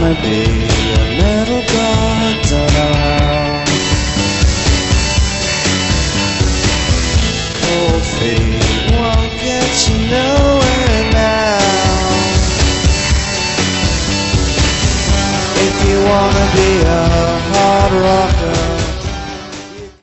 wanna be a metal god, don't know how. Cold feet won't get you nowhere now. If you wanna be a hard rocker,